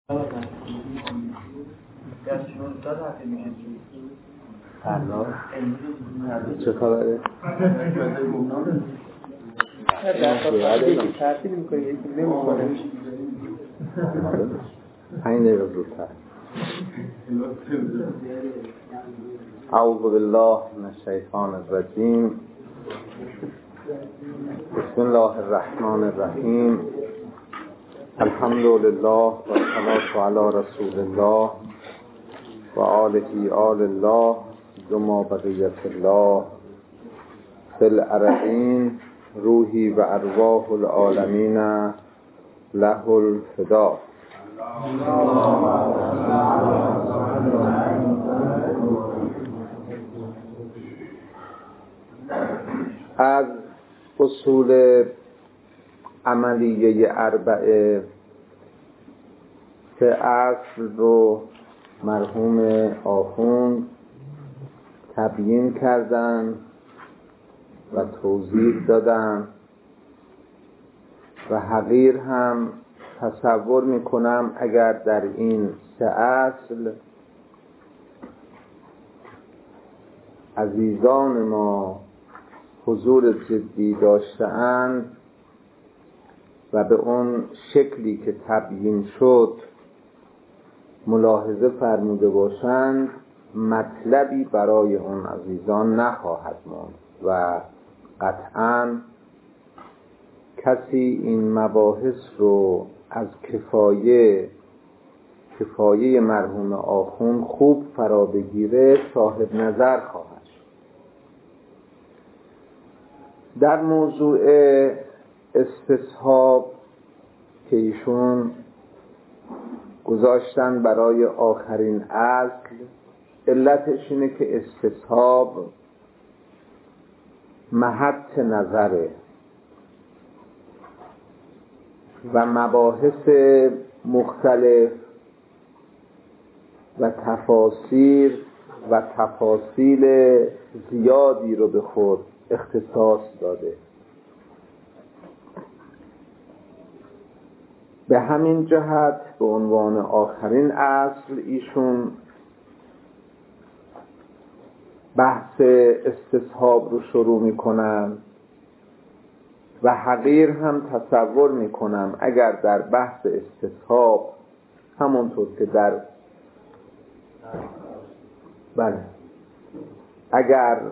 چه خبره؟ تحصیل میکنی یکی نمیکنه 5 دقیقه زودتر. اعوذ بالله من الشیطان الرجیم. بسم الله الرحمن الرحیم. الحمد لله و الصلاة علی رسول الله و آله آل الله ثم بقیة الله فی الارضین روحی و ارواح العالمین له الفدا. از اصول عملیه اربعه 3 اصل رو مرحوم آخوند تبیین کردن و توضیح دادن و حقیر هم تصور میکنم اگر در این 3 اصل عزیزان ما حضور جدی داشته‌اند و به اون شکلی که تبیین شد ملاحظه فرموده باشند، مطلبی برای اون عزیزان نخواهد ماند و قطعاً کسی این مباحث رو از کفایه مرحوم آخوند خوب فرا بگیره صاحب نظر خواهد شد. در موضوع استصحاب که ایشون گذاشتن برای آخرین اصل، علتش اینه که استصحاب محط نظره و مباحث مختلف و تفاصیل زیادی رو به خود اختصاص داده. به همین جهت به عنوان آخرین اصل ایشون بحث استصحاب رو شروع میکنن و حقیر هم تصور میکنم اگر در بحث استصحاب همونطور که اگر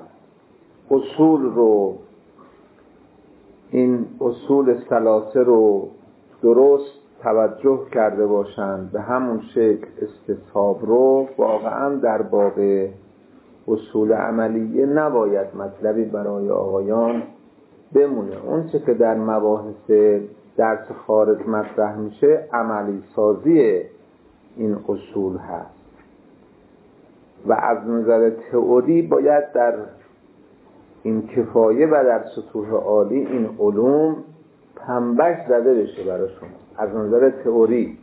این اصول 3 رو درست توجه کرده باشند به همون شکل استصحاب رو، واقعا در باب اصول عملیه نباید مطلبی برای آقایان بمونه. اون چه که در مباحث درس خارج مطرح میشه عملی سازی این اصول هست و از نظر تئوری باید در این کفایه و در سطوح عالی این علوم پنبش زده بشه برای شما از نظر تئوری.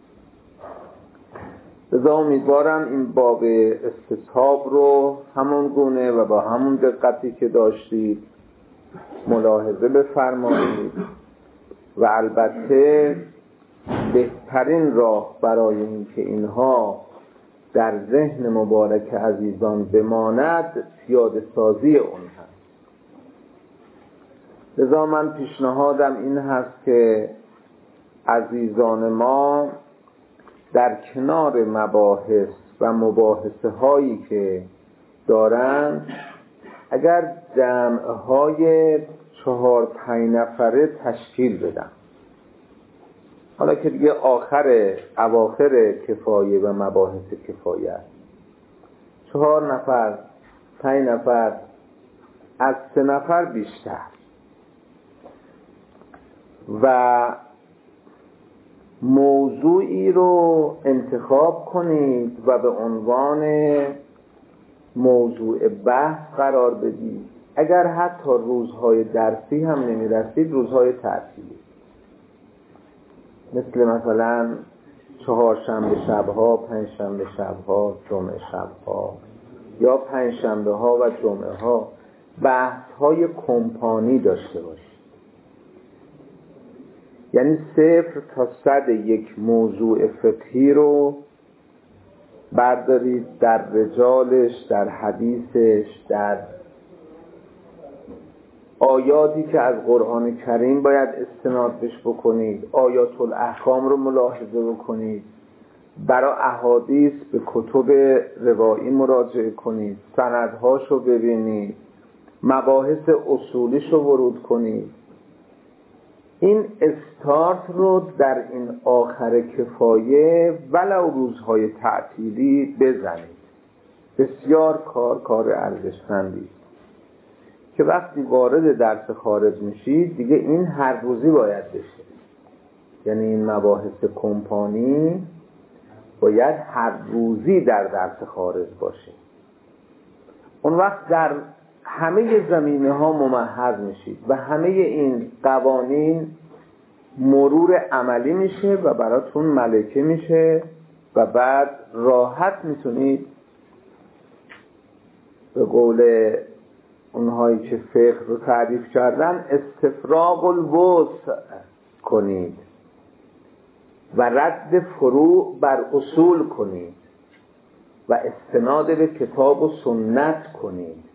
لذا امیدوارم این باب استصحاب رو همون گونه و با همون دقتی که داشتید ملاحظه بفرمایید و البته بهترین راه برای این که اینها در ذهن مبارک عزیزان بماند پیاده سازی اون هست. لذا من پیشنهادم این هست که عزیزان ما در کنار مباحث و مباحثه هایی که دارند اگر جمعهای 4-5 نفره تشکیل بدن، حالا که دیگه اواخر کفایه و مباحث کفایه است، 4 نفر 5 نفر از 3 نفر بیشتر و موضوعی رو انتخاب کنید و به عنوان موضوع بحث قرار بدید. اگر حتی روزهای درسی هم نمیرسید، روزهای تعطیلی مثلا 4 شنبه شبها، 5 شنبه شبها، جمعه شبها یا 5 شنبه ها و جمعه ها بحث های کمپانی داشته باشید. یعنی 0 تا 100 یک موضوع فقهی رو بردارید، در رجالش، در حدیثش، در آیاتی که از قرآن کریم باید استناد بهش بکنید، آیات الاحکام رو ملاحظه بکنید، برای احادیث به کتب روایی مراجعه کنید، سندهاش رو ببینید، مباحث اصولیش رو ورود کنید. این استارت رو در این آخر کفایه ولو روزهای تعطیلی بزنید. بسیار کار ارزشمندی که وقتی وارد درس خارج میشید دیگه این هر روزی باید بشه. یعنی این مباحث کمپانی باید هر روزی در درس خارج باشه. اون وقت در همه زمینه ها ممهد میشید و همه این قوانین مرور عملی میشه و براتون ملکه میشه و بعد راحت میتونید به قول اونهایی که فقه رو تعریف کردن استفراغ الوسع کنید و رد فروع بر اصول کنید و استناد به کتاب و سنت کنید.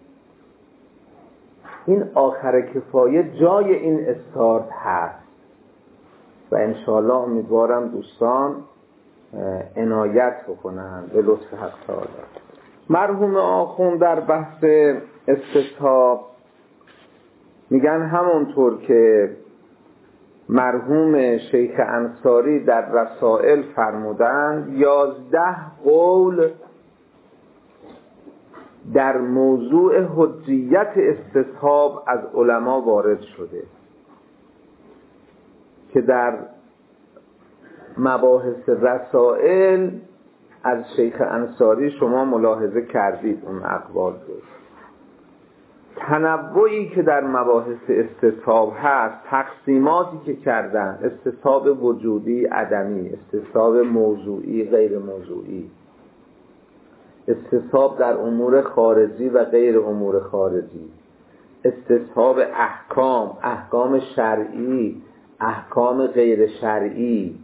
این آخر کفایه جای این استارت هست و انشاءالله امیدوارم دوستان عنایت بکنن به لطف حق تعالی. مرحوم آخوند در بحث استصحاب میگن همونطور که مرحوم شیخ انصاری در رسائل فرمودند 11 قول در موضوع حجیت استصحاب از علما وارد شده که در مباحث رسائل از شیخ انصاری شما ملاحظه کردید اون اقوال رو. تنوعی که در مباحث استصحاب هست، تقسیماتی که کردن، استصحاب وجودی عدمی، استصحاب موضوعی غیر موضوعی، استصحاب در امور خارجی و غیر امور خارجی، استصحاب احکام، احکام شرعی، احکام غیر شرعی.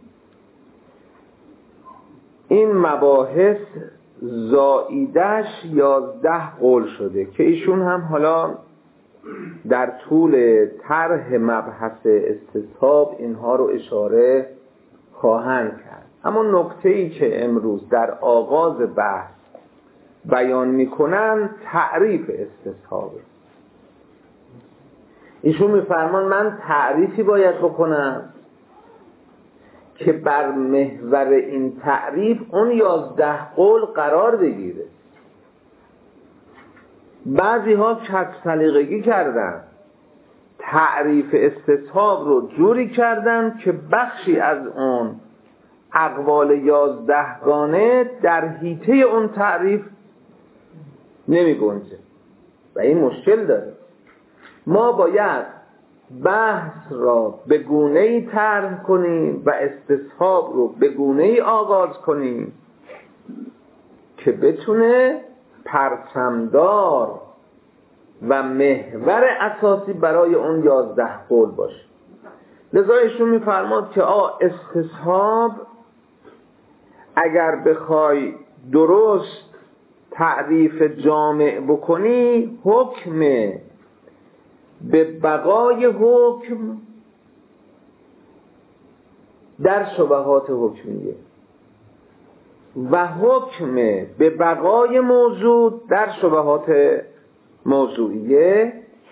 این مباحث زائیدش 11 قول شده که ایشون هم حالا در طول طرح مبحث استصحاب اینها رو اشاره خواهند کرد. اما نکته‌ای که امروز در آغاز بحث بیان میکنن تعریف استصحابه. ایشون میفرمان من تعریفی باید بکنم که بر محور این تعریف اون 11 قول قرار بگیره. بعضی ها کج سلیقگی کردن، تعریف استصحاب رو جوری کردن که بخشی از اون اقوال 11 گانه در حیطه اون تعریف نمی گنجه و این مشکل داره. ما باید بحث را به گونه‌ای طرح کنیم و استصحاب رو به گونه‌ای آغاز کنیم که بتونه پرچمدار و محور اساسی برای اون 11 قول باشه. لذا ایشون می‌فرماد که استصحاب اگر بخوای درست تعریف جامع بکنی، حکم به بقای حکم در شبهات حکمیه و حکم به بقای موضوع در شبهات موضوعیه.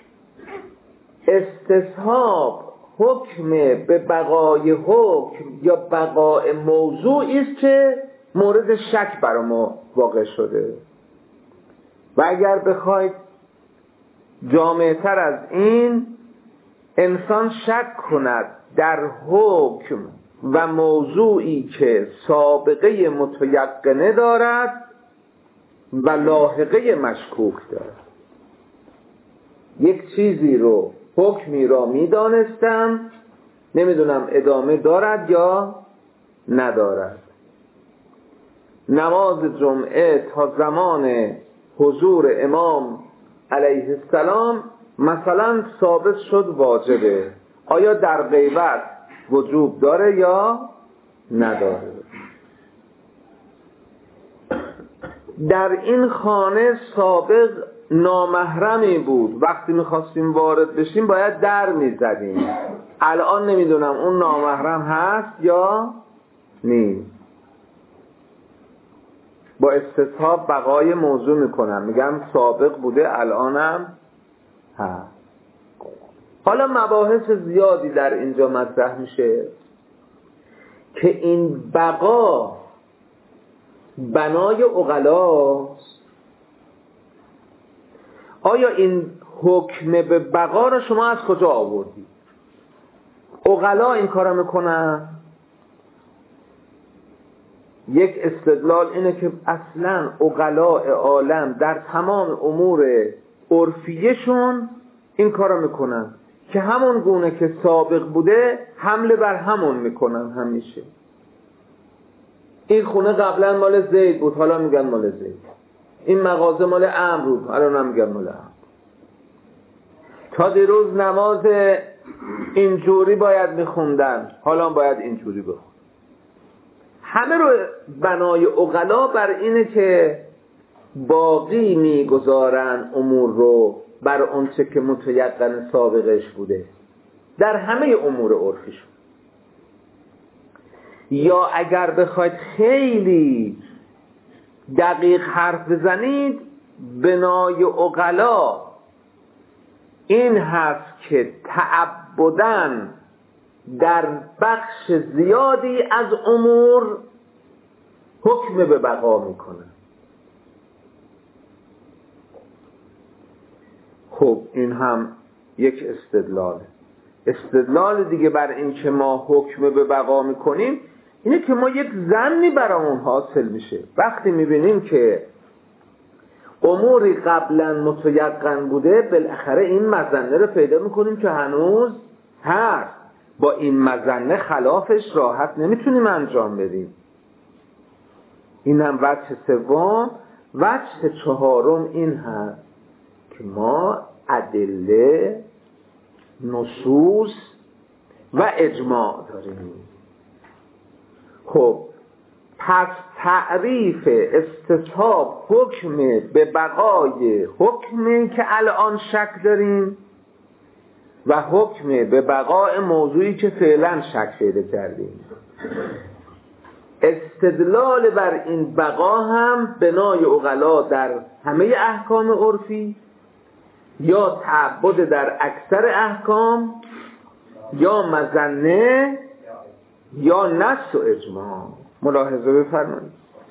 استصحاب حکم به بقای حکم یا بقای موضوعی است که مورد شک برای ما واقع شده و اگر بخواید جامع‌تر از این، انسان شک کند در حکم و موضوعی که سابقه متیقنه دارد و لاحقه مشکوک دارد. یک چیزی رو، حکمی را میدانستم، نمیدونم ادامه دارد یا ندارد. نماز جمعه تا زمان حضور امام علیه السلام مثلا ثابت شد واجبه. آیا در غیبت وجوب داره یا نداره. در این خانه سابق نامحرمی بود، وقتی میخواستیم وارد بشیم باید در میزدیم. الان نمیدونم اون نامحرم هست یا نیست. با استصحاب بقای موضوع میکنم، میگم سابق بوده الانم هست. حالا مباحث زیادی در اینجا مطرح میشه که این بقا بنای عقلاست. آیا این حکم به بقا را شما از کجا آوردید؟ عقلا این کارا میکنن؟ یک استدلال اینه که اصلا عقلاء عالم در تمام امور عرفیشون این کارا میکنن که همون گونه که سابق بوده حمله بر همون میکنن همیشه. این خونه قبلا مال زید بود، حالا میگن مال زید. این مغازه مال عمرو بود، حالا میگن مال عمرو. تا دیروز نماز اینجوری باید میخوندن، حالا باید اینجوری بخون. همه رو بنای عقلا بر اینه که باقی میگذارن امور رو بر اونچه که متیقن سابقش بوده در همه امور عرفیشون. یا اگر بخواید خیلی دقیق حرف بزنید، بنای عقلا این هست که تعبداً در بخش زیادی از امور حکم به بقا میکنن. خب این هم یک استدلاله. استدلال دیگه بر این که ما حکم به بقا میکنیم اینه که ما یک ظنی برامون حاصل میشه وقتی میبینیم که اموری قبلا متیقن بوده، بالاخره این مظنه رو پیدا میکنیم که هنوز هست. با این مظنه خلافش راحت نمیتونیم انجام بدیم. این هم وجه سوم. وجه چهارم این هست که ما ادله، نصوص و اجماع داریم. خب پس تعریف استصحاب حکم به بقای حکمی که الان شک داریم و حکم به بقای موضوعی که فعلا شک پیدا کردیم. استدلال بر این بقا هم بنای عقلا در همه احکام عرفی یا تعبد در اکثر احکام یا مظنه یا نص و اجماع. ملاحظه بفرمایید.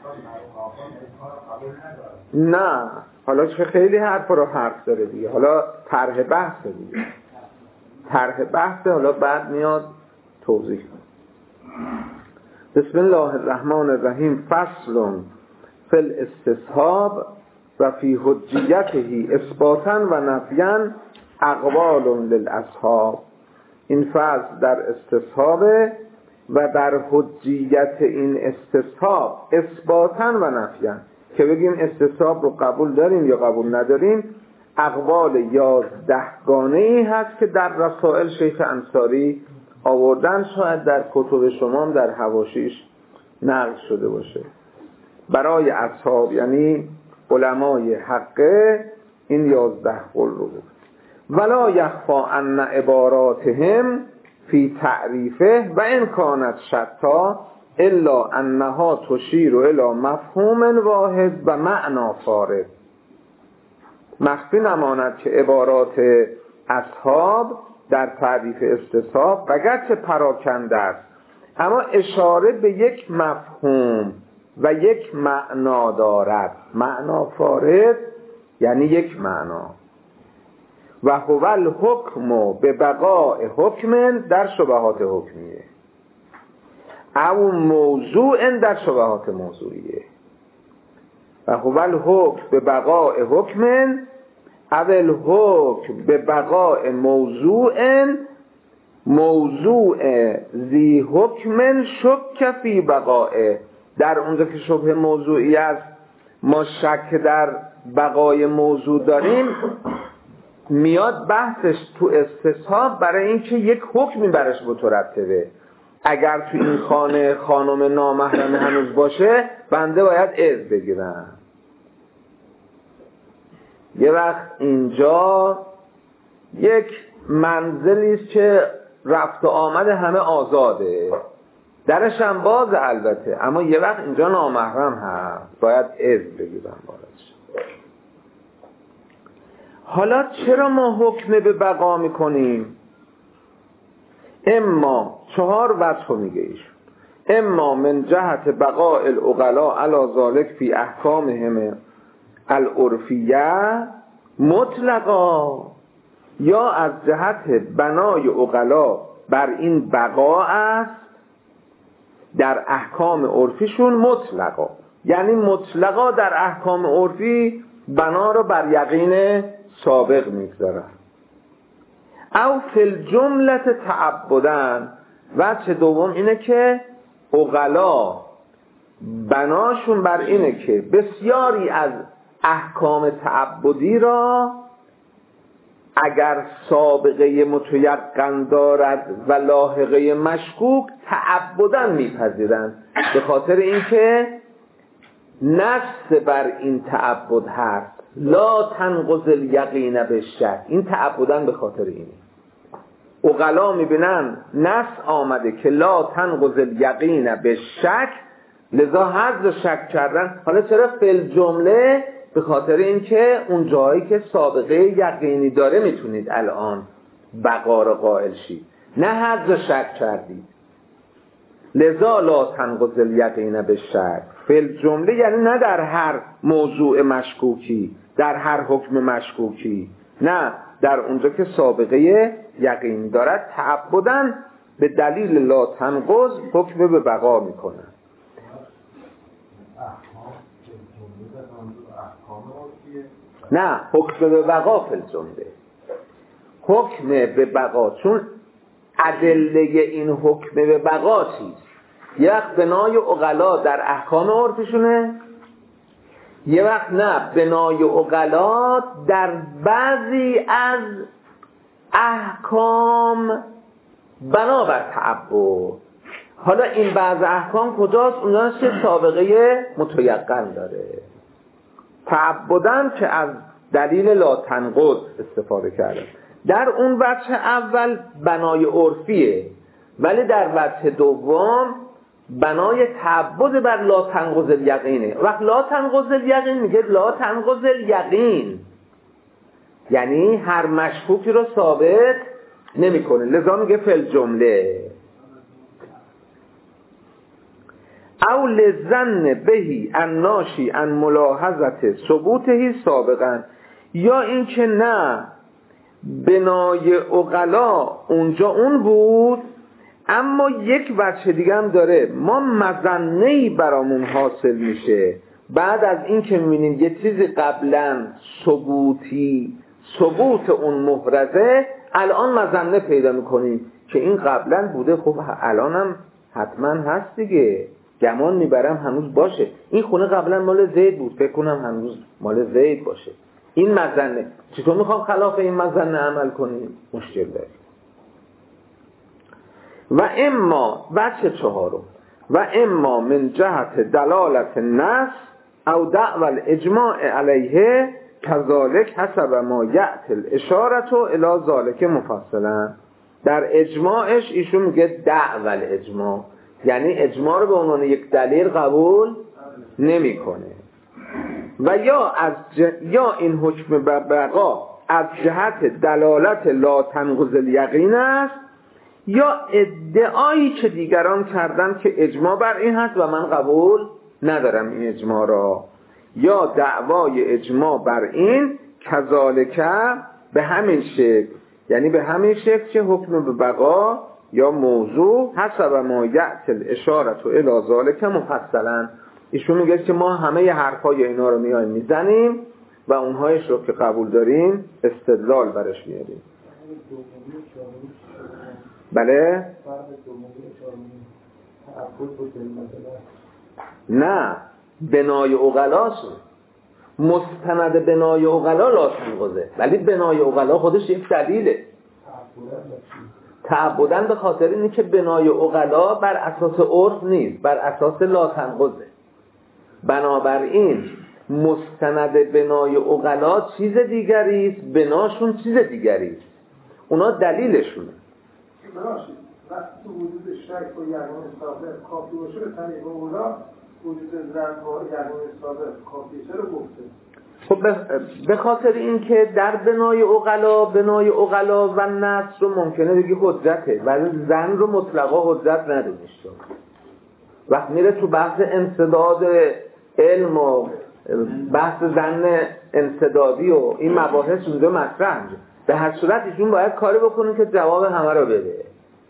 نه حالا چه خیلی حرف داره دیگه. حالا طرح بحث دیگه، طرح بحث. حالا بعد میاد توضیح کنم. بسم الله الرحمن الرحیم. فصل فی الاستصحاب و فی حجیته اثباتا و نفیا اقوال للاصحاب. این فصل در استصحاب و در حجیت این استصحاب اثباتا و نفیا، که بگیم استصحاب رو قبول داریم یا قبول نداریم. اقوال 11 گانه‌ای هست که در رسائل شیخ انصاری آوردن، شاید در کتب شما هم در حواشیش نقل شده باشه. برای اصحاب یعنی علمای حقه این 11 قول رو بود. ولا یخفا ان عباراتهم فی تعریفه و ان کانت شتا الا انها تشیر الی مفهوم واحد و معنا فارغ. مخفی نماند که عبارات اصحاب در تعریف استصحاب اگرچه پراکنده است، اما اشاره به یک مفهوم و یک معنا دارد. معنا فارغ یعنی یک معنا. و هو الحکم به بقاء حکم در شبهات حکمیه او موضوع در شبهات موضوعیه. و هو الحکم به بقاء حکم او الحکم به بقاء موضوع ذی حکم شک فی بقائه. در اونجا که شبه موضوعی است، ما شک در بقای موضوع داریم، میاد بحثش تو استصحاب برای اینکه یک حکمی برش مترتبه. اگر تو این خانه خانم نامحرم هنوز باشه بنده باید اذن بگیرم. یه وقت اینجا یک منزلی است که رفت و آمد همه آزاده، درش هم باز البته، اما یه وقت اینجا نامحرم هست، باید اذن بگیرم باردش. حالا چرا ما حکم به بقا میکنیم؟ اما 4 وجه میگه ایشون. اما من جهت بقاء العقلاء علی ذلک فی احکامهم العرفیه مطلقا، یا از جهت بنای عقلا بر این بقا است در احکام عرفیشون مطلقا، یعنی مطلقا در احکام عرفی بنا رو بر یقین سابق میگذارن. او فی الجمله تعبدن، وجه دوم اینه که عقلا بناشون بر اینه که بسیاری از احکام تعبدی را اگر سابقه متیقن دارد و لاحقه مشکوک تعبدن میپذیرن، به خاطر اینکه نفس بر این تعبد هست. لا تنقض الیقین بالشک، این تعبدن به خاطر اینه. عقلا میبینن نفس آمده که لا تنقض الیقین بالشک، لذا حذف شک کردن. حالا چرا فی الجمله؟ به خاطر اینکه اون جایی که سابقه یقینی داره میتونید الان بقا رو قائل شید، نه حذف شک کردید. لذا لا تنقض الیقین بالشک فی الجمله، یعنی نه در هر موضوع مشکوکی، در هر حکم مشکوکی، نه در اونجا که سابقه یقینی دارد تعبدن به دلیل لا تنقض حکم به بقا میکنن. نه، حکم به بقا فی الجمله، حکم به بقا، چون ادله این حکم به بقا چیست؟ یه وقت بنای عقلا در احکام عرفشونه، یه وقت نه، بنای عقلا در بعضی از احکام بنابر تعبد. حالا این بعض احکام کجاست؟ اونجاست که سابقه متیقن داره. تعبدن که از دلیل لا تنقض استفاده کرده. در اون وجه اول بنای عرفیه، ولی در وجه دوم بنای تعبد بر لا تنقض الیقینه. وقت لا تنقض الیقین میگه لا تنقض الیقین، یعنی هر مشکوکی رو ثابت نمیکنه، لذا میگه فی الجمله. او لظن بهی الناشی عن ملاحظت ثبوته سابقا، یا اینکه نه، بنای عقلا اونجا اون بود، اما یک وجه دیگه هم داره. ما مظنه‌ای برامون حاصل میشه بعد از این که میبینیم یه چیزی قبلا ثبوت اون محرزه، الان مظنه پیدا میکنیم که این قبلا بوده، خب الان هم حتما هست دیگه، گمان میبرم هنوز باشه. این خونه قبلا مال زید بود، فکر کنم هنوز مال زید باشه. این مظنه. چطور میخوام خلاف این مظنه عمل کنیم؟ مشکل داریم. و اما وجه چهارم، و اما من جهت دلالت نص او دعوى الاجماع علیه کذالک حسب ما یأتی الاشارة الی ذالک مفصلا. در اجماعش ایشون میگه دعوى الاجماع، یعنی اجماع رو به عنوان یک دلیل قبول نمیکنه. و یا این حکم بقا از جهت دلالت لا تنقض الیقین است، یا ادعایی که دیگران کردن که اجماع بر این هست و من قبول ندارم این اجماع را، یا دعوای اجماع بر این کذالک به همین شکل، یعنی به همین شکل که حکم به بقا یا موضوع حسب ما یأتی الاشارة الی ذالک مفصلا. ایشون میگه که ما همه ی حرفای اینا رو میایم میزنیم و اونهایش رو که قبول داریم استدلال برش میاریم. بله؟ نه، بنای عقلاست، مستند بنای عقلا لا تنقضه، ولی بنای عقلا خودش یک دلیله. تعبدن به خاطر اینه که بنای عقلا بر اساس عرف نیست، بر اساس لا تنقضه. بنابراین مستند بنای عقلا چیز دیگری است، بناشون چیز دیگری است. اونا دلیلشونه. بناشید وقتی وجود شک و یقین صادق کافی باشه به طریق اولا وجود ظن و یقین صادق کافی چرا گفته؟ خب به خاطر اینکه در بنای عقلا و نص رو ممکنه بگی حجته، ولی ظن رو مطلقا حجت ندونیش. وقت میره تو بحث انسداد علم و بحث ظن انسدادی و این مباحث اونجا مطرح میشه. به هر صورت ایشون باید کاری بکنه که جواب همه رو بده.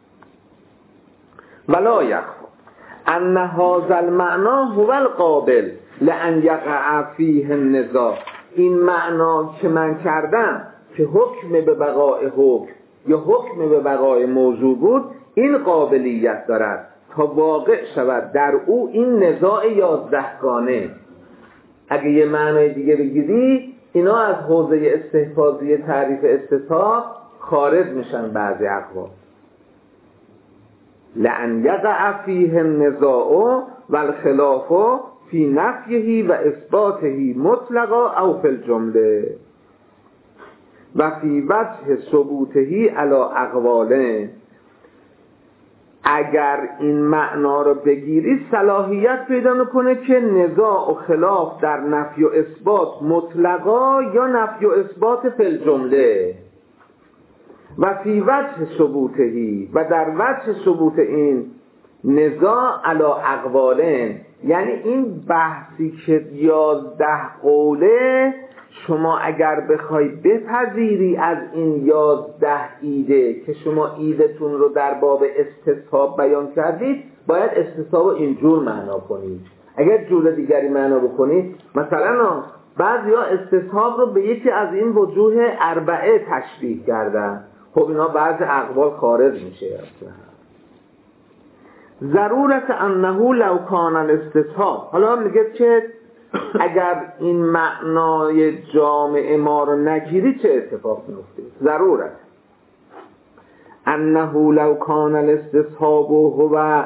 ولا یخفا ان هذا المعنى هو القابل لان یقع فیه النزاع. این معنا که من کردم که حکم به بقای حکم یا حکم به بقای موضوع بود، این قابلیت دارد تا واقع شود در او این نزاع 11گانه. اگه یه معنای دیگه بگیری اینا از حوزه استحفاظی تعریف استصحاب خارج میشن بعضی اقوال. لأن یقع فیه النزاع والخلاف فی نفیه و اثباته مطلقا او فی الجمله و فی وجه ثبوته علی اقواله. اگر این معنا رو بگیری صلاحیت پیدا میکنه که نزاع و خلاف در نفی و اثبات مطلقا یا نفی و اثبات فی الجمله و فی وجه ثبوتهی و در وجه ثبوت این نزاع علی اقواله. یعنی این بحثی که 11 قوله شما اگر بخوای بپذیری از این 11 ایده که شما ایدهتون رو در باب استصحاب بیان کردید، باید استصحاب رو اینجور معنا کنید. اگر جور دیگری معنا بکنید، مثلا بعضیا استصحاب رو به یکی از این وجوه اربعه تشریح کردن، خب اینا بعض اقوال خارج میشه. ضرورت انه لو کان الاستصحاب، حالا میگه که اگر این معنای جامع ما رو نگیری چه اتفاق میفته؟ ضرورت انه لو کان الاستصحاب هو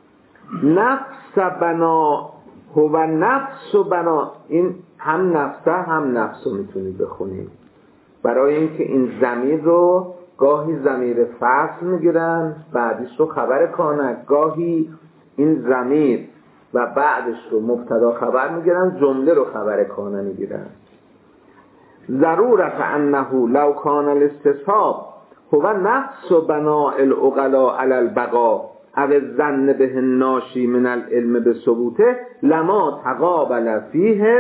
نفس بنا، هو نفس و بنا، این هم نفسه هم نفس رو میتونید بخونید، برای اینکه این ضمیر رو گاهی ضمیر فصل میگیرن بعدش رو خبر کانه، گاهی این ضمیر و بعدش رو مبتدا خبر میگیرن، جمله رو خبر کانه میگیرن. ضرورت انه لو کان الاستصحاب هو نفس و بناء العقلاء علی البقاء او الظن به الناشی من العلم به ثبوته لما تقابل فیه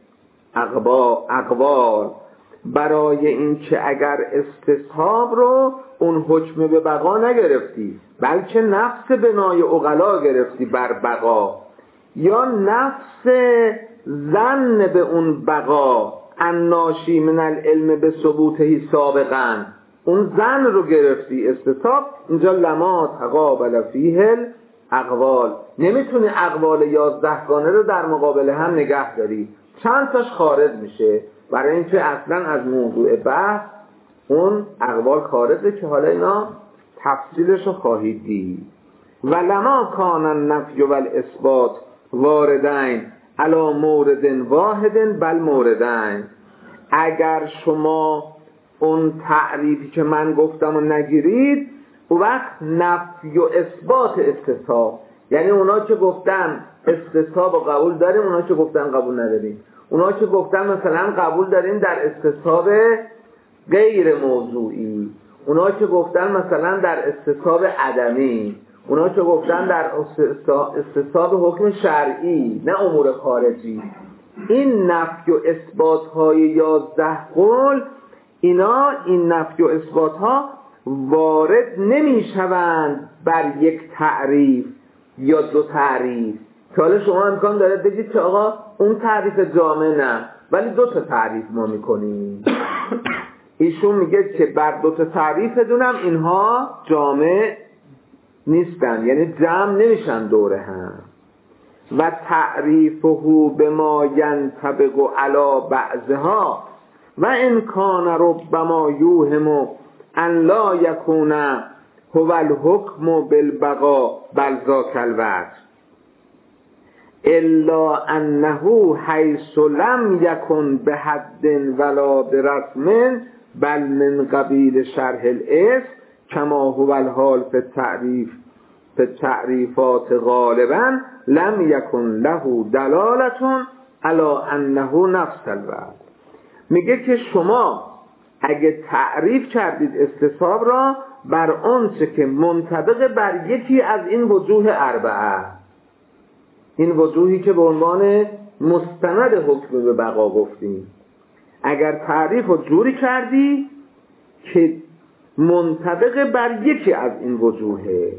الاقوال. برای این که اگر استصحاب رو اون حکم به بقا نگرفتی، بلکه نفس بنای عقلا گرفتی بر بقا، یا نفس ظن به اون بقا الناشی من العلم به ثبوته سابقا، اون ظن رو گرفتی استصحاب، اینجا لما تقابل فیه الاقوال. نمیتونی اقوال 11 گانه رو در مقابل هم نگه داری، چند تاش خارج میشه، برای اینکه اصلا از موضوع بحث اون اقوال خارجه که حالا اینا تفصیلش رو خواهید دید. و لما کان النفی و الاثبات واردین علی مورد واحد بل موردین. اگر شما اون تعریفی که من گفتم رو نگیرید، اون وقت نفی و اثبات استصحاب، یعنی اونا که گفتن استصحاب و قبول داریم، اونا که گفتن قبول نداریم، اونا که گفتن مثلا قبول داریم در استصحاب غیر موضوعی، اونا که گفتن مثلا در استصحاب عدمی، اونا که گفتن در استصحاب حکم شرعی نه امور خارجی. این نفی و اثبات های 11 قول، اینا این نفی و اثبات ها وارد نمی شوند بر یک تعریف یا دو تعریف، که حالا شما امکان داره بگید که آقا اون تعریف جامع نه، ولی 2 تا تعریف ما میکنیم. ایشون میگه که بر 2 تا تعریف دونم اینها جامع نیستن، یعنی جمع نمیشن دوره هم. و تعریفه به ما ینطبق علی بعضها و ان کان ربما یوهم ان لا یکون هو الحکم بالبقاء بل ذاک الوصف الا انه حیث لم یکن بحد ولا برسم بل من قبیل شرح الاسم کما هو الحال فی التعریفات غالبا لم یکن له دلالة علی انه نفس الوصف. میگه که شما اگه تعریف کردید استصحاب را بر آنچه که منطبق بر یکی از این وجوه اربعه، این وجوهی که به عنوان مستند حکم به بقا گفتیم، اگر تعریف رو جوری کردی که منطبق بر یکی از این وجوهه،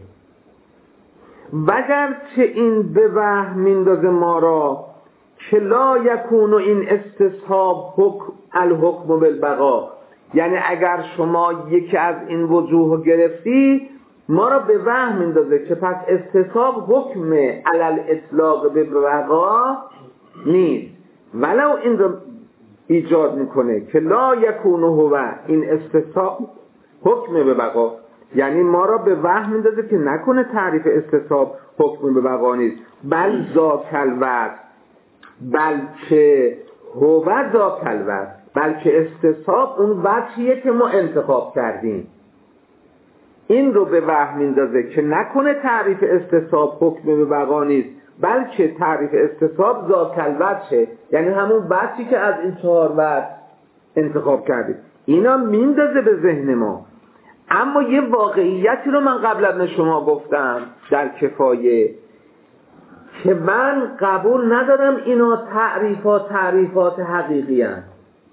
وگرچه این به وهم میندازه ما را که لا یکون این استصحاب الحکم بالبقا، یعنی اگر شما یکی از این وجوه رو گرفتی ما را به وهم میندازه که پس استصحاب حکم علل اطلاق به بقا نیست، ولو این رو ایجاد میکنه که لا یکون هو این استصحاب حکم به بقا، یعنی ما را به وهم میندازه که نکنه تعریف استصحاب حکم به بقا نیست، بل ذاک الوصف، بلکه هو ذاک الوصف، بلکه استصحاب اون وجهیه که ما انتخاب کردیم. این رو به وهم میندازه که نکنه تعریف استصحاب حکم به بقا نیست، بلکه تعریف استصحاب ذاک الوجه، یعنی همون وجهی که از این 4 وجه انتخاب کردیم. اینا میندازه به ذهن ما. اما یه واقعیتی رو من قبلا به شما گفتم در کفایه که من قبول ندارم اینا تعریفات حقیقی هستند.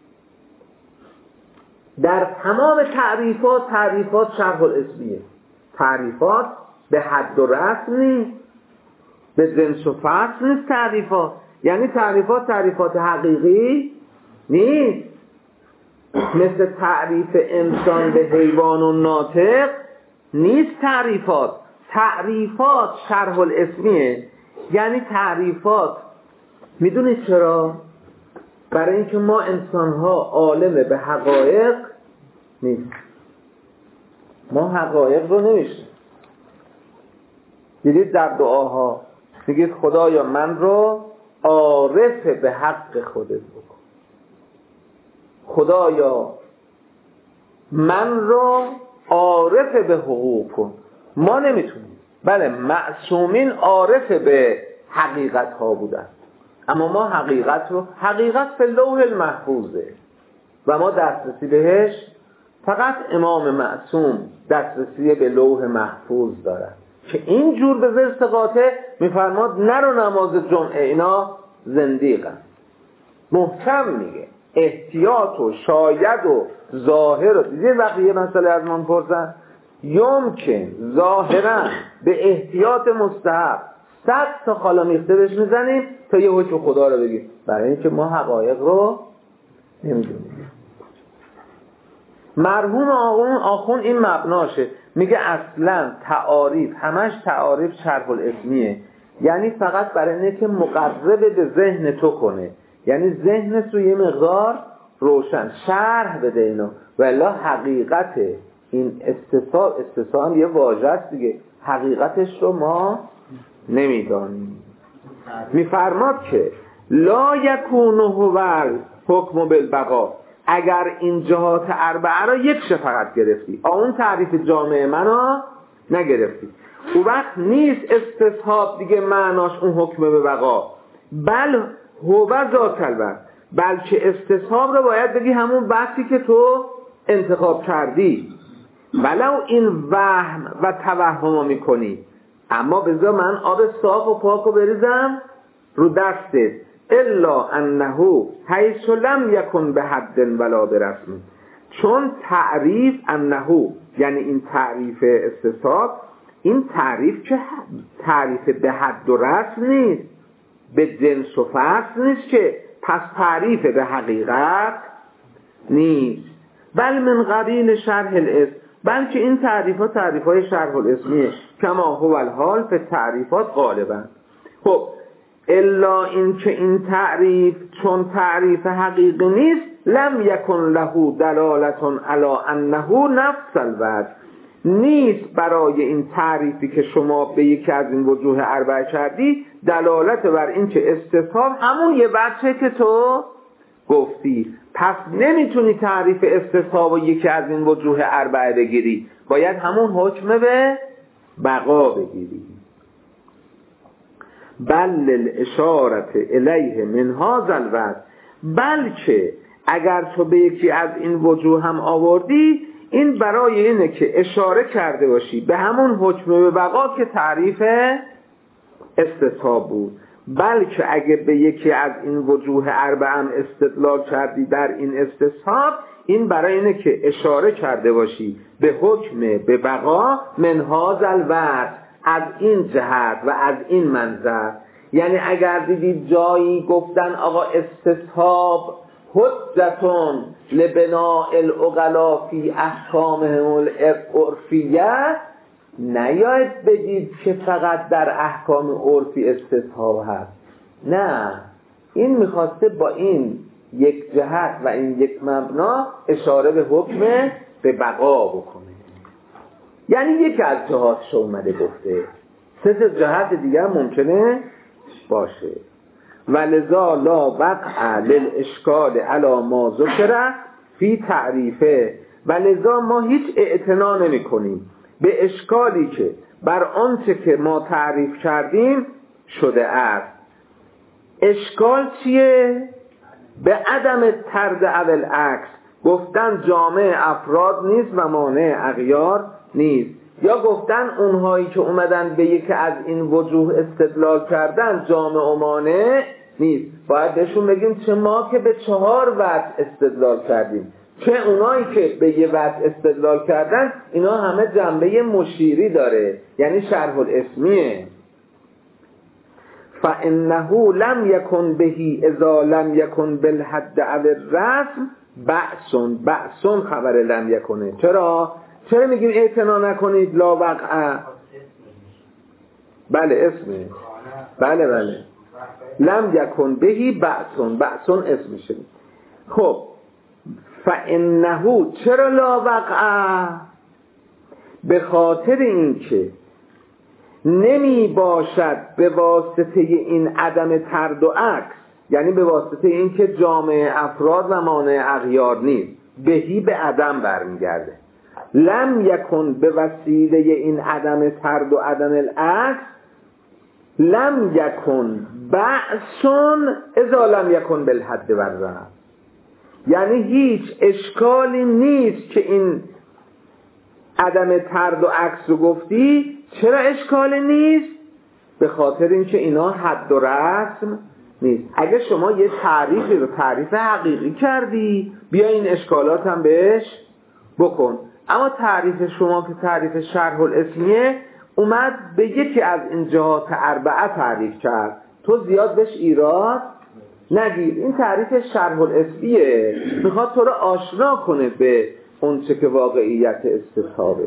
در تمام تعریفات شرح الاسمیه، تعریفات به حد و رسم نیست، به جنس و فصل نیست تعریفات، یعنی تعریفات حقیقی نیست، مثل تعریف انسان به حیوان و ناطق نیست. تعریفات شرح الاسمیه، یعنی تعریفات. میدونید چرا؟ برای اینکه ما انسان‌ها عالم به حقایق نیست، ما حقایق رو نمیشه. دیدید در دعاها میگید خدایا من رو عارف به حق خودت بکن، خدایا من رو عارف به حقوق کن. ما نمیتونیم. بله معصومین عارف به حقیقت ها بودن، اما ما حقیقت فی اللوح المحفوظه و ما دسترسی بهش، فقط امام معصوم دسترسی به لوح محفوظ دارد که اینجور به زرس قاطع میفرماد نرو نماز جمعه، اینا زندیقن. محکم میگه احتیاط و شاید و ظاهر و دیگه. وقتی یه مسئله از من پرسن یمکن ظاهرا به احتیاط مستحب 100 تا خالا میخته بهش میزنیم تا یه حکم خدا رو بگیم، برای اینکه ما حقایق رو نمیدونیم. مرحوم آخون این مبناشه، میگه اصلا تعاریف همش تعاریف شرح الاسمیه، یعنی فقط برای اینه که مقرب به ذهن تو کنه، یعنی ذهنت رو یه مقدار روشن شرح بده اینو. والا حقیقت این استصحاب هم یه واژه است دیگه، حقیقتش رو ما نمیدانیم. میفرماد که لا یکون هو حکم بالبقا، اگر این جهات اربعه را یک فقط گرفتی، اون تعریف جامع منو نگرفتی، اون وقت نیست استصحاب دیگه معناش اون حکم به بقا، بل هو ذاک الوصف، بلکه استصحاب رو باید بگی همون بحثی که تو انتخاب کردی، ولو این وهم و توهم میکنی. اما بذار من آب صاف و پاک رو بریزم رو دستت، الا انه حیث لم یکن به حد ولا برسم، چون تعریف انه یعنی این تعریف استصحاب، این تعریف که تعریف به حد و رسم نیست، به جنس و فصل نیست، که پس تعریف به حقیقت نیست، بل من قبیل شرح الاسم، بلکه این تعریفات تعریفای شرح الاسمیه، کما هو الحال به تعریفات غالبا. خب الا این که این تعریف چون تعریف حقیقی نیست، لم یکن له دلالتون علی انه نفس الوصف، نیست برای این تعریفی که شما به یکی از این وجوه اربعه کردی دلالت بر این که استصحاب همون یه بچه که تو گفتی. پس نمیتونی تعریف استصحاب و یکی از این وجوه اربعه بگیری، باید همون حکم به بقا بگیری. بل الاشارت الیه من هذا الوجه، بلکه اگر تو به یکی از این وجوه هم آوردی این برای اینه که اشاره کرده باشی به همون حکم به بقا که تعریف استصحاب بود. بلکه اگه به یکی از این وجوه اربعه هم استدلال کردی در این استصحاب، این برای اینه که اشاره کرده باشی به حکم به بقا من هذا الوجه، از این جهت و از این منظر. یعنی اگر دیدید جایی گفتن آقا استصحاب حجتون لبناء العقلا فی احکامهم العرفیه، نیاید بگید که فقط در احکام عرفی استصحاب هست. نه، این میخواسته با این یک جهت و این یک مبنا اشاره به حکم به بقا بکنه. یعنی یکی از جهاتش اومده گفته، سه جهت دیگر ممکنه باشه. ولذا لا وقع للاشکال علی ما ذکر فی تعریفه، ولذا ما هیچ اعتنا نمی کنیم به اشکالی که بر آنچه که ما تعریف کردیم شده است. اشکال چیه؟ به عدم طرد اول عکس، گفتن جامع افراد نیست و مانع اغیار نیست، یا گفتن اونهایی که اومدن به یکی از این وجوه استدلال کردن جامع و مانع نیست. باید بهشون بگیم چه ما که به 4 وجه استدلال کردیم، چه اونایی که به یه وجه استدلال کردن اینا همه جنبه مشیری داره، یعنی شرح الاسمیه. فانه لم یکن بهی اذا لم یکن بالحد او الرسم بأسون خبر لم یکنه. چرا میگیم اعتنا نکنید لا وقع؟ بله اسمه، بله لم یکن بهی بأسون اسمشه. خب فانه چرا لا وقع؟ به خاطر این که نمی باشد به واسطه این عدم طرد و عکس، یعنی به واسطه این که جامع افراد و مانع اغیار نیست، بهی به عدم برمیگرده. لم یکن به وسیله این عدم طرد و عدم العکس، لم یکن بأسون اذا لم یکن بالحد و الرسم، یعنی هیچ اشکالی نیست که این عدم طرد و عکس رو گفتی. چرا اشکالی نیست؟ به خاطر اینکه اینا حد و رسم نیست. اگه شما یه تعریفی رو تعریف حقیقی کردی، بیا این اشکالات هم بهش بکن. اما تعریف شما که تعریف شرح الاسمیه اومد به یکی از این جهات اربعه تعریف کرد، تو زیاد بهش ایراد نگیر. این تعریف شرح الاسمیه میخواد تو رو آشنا کنه به اون چه که واقعیت استصحابه.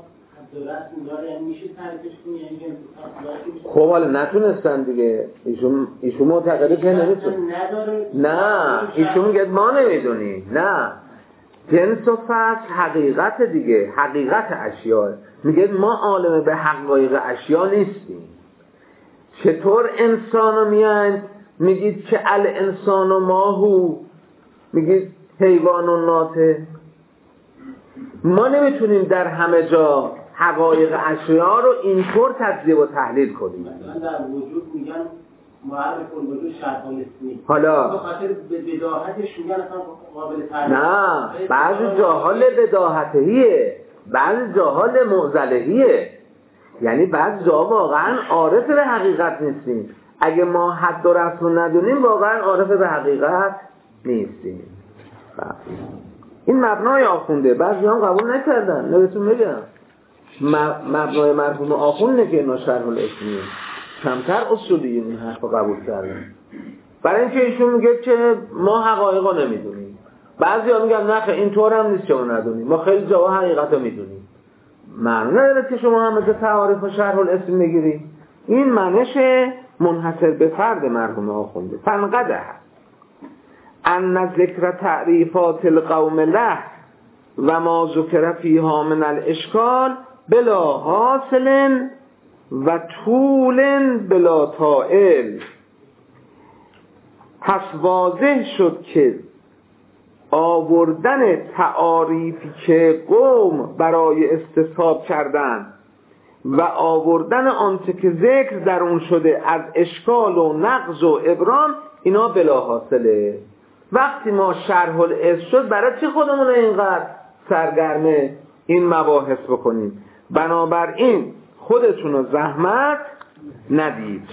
خب حالا نتونستن دیگه، ایشون معتقده که نمیتونه. نه ایشون میگه ما نمیدونیم. نه، جنس و فصل حقیقت دیگه، حقیقت اشیاء. میگه ما عالم به حقایق اشیاء نیستیم. چطور انسانو میاند میگید که الانسان و ماهو، میگید حیوان و ناطق. ما نمیتونیم در همه جا حقایق اشیاء رو اینطور تجزیه و تحلیل کنیم. مثلا در وجود میگن معرف الوجود شرح الاسمی، حالا به خاطر بداهتش میگن اصلا قابل تعریف. نه، بعضی جاها بداهتهیه، بعضی جاها معضلهیه. یعنی بعضی جاها واقعا عارف به حقیقت نیستیم. اگه ما حد و رسم ندونیم واقعا عارف به حقیقت نیستیم. این مبنای آخونده، بعضی هم قبول نکردن. نبیتون میگم مبنای مرحوم آخونده که اینا شرح الاسمیه، کمتر اصولی این حرف قبول کردن. برای اینکه ایشون میگه که ما حقایقا نمیدونیم. بعضی ها میگن نه اینطور هم نیست که ما ندونیم، ما خیلی جاها حقیقت رو میدونیم. معنی نداره که شما هم مثل تعاریف و شرح الاسم بگیرید. این معنیش منحصر به فرد مرحوم آخونده. فنقده ان ذکر تعریفات القوم له و ما ذکر فیها من الاشکال بلا حاصل و طول بلا طائل. پس واضح شد که آوردن تعاریفی که قوم برای استصحاب کردن و آوردن آنچه که ذکر در اون شده از اشکال و نقض و ابرام، اینا بلا حاصله. وقتی ما شرح الاسم شد، برای چی خودمون اینقدر سرگرم این مباحث بکنیم؟ بنابراین خودتون رو زحمت ندید.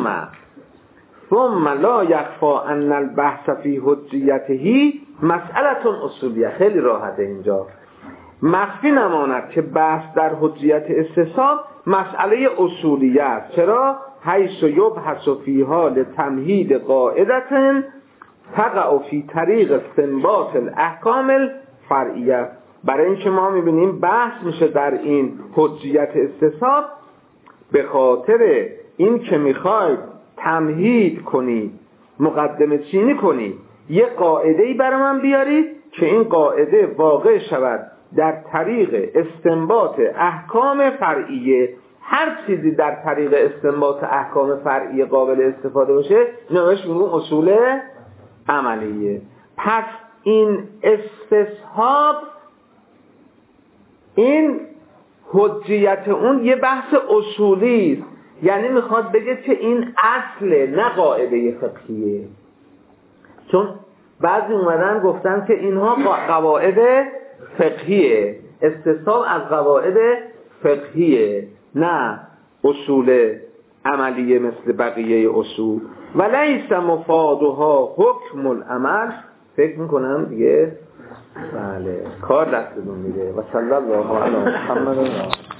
ثم لا یخفا ان البحث فی حجیته مسئله اصولیه. خیلی راحته اینجا. مخفی نماند که بحث در حجیت استصحاب مسئله اصولیه است. چرا؟ حیث یبحث فیها لتمهید قاعدة تقع فی طریق استنباط الاحکام الفرعیه. برای اینکه ما میبینیم بحث میشه در این حجیت استصحاب به خاطر این که میخواید تمهید کنید، مقدمه چینی کنید، یه قاعده‌ای برای من بیارید که این قاعده واقع شود در طریق استنباط احکام فرعیه. هر چیزی در طریق استنباط احکام فرعیه قابل استفاده باشه نوش میگم اصول عملیه. پس این استصحاب، این حجیت اون یه بحث اصولی است. یعنی میخواد بگه که این اصله، نه قاعده فقهیه. چون بعضی اومدن گفتن که اینها قواعد فقهیه، استصحاب از قواعد فقهیه، نه اصول عملیه مثل بقیه اصول. و لیس مفادها حکم العمل. فکر میکنم دیگه بله کار دستتون میده. و صلی الله علی محمد.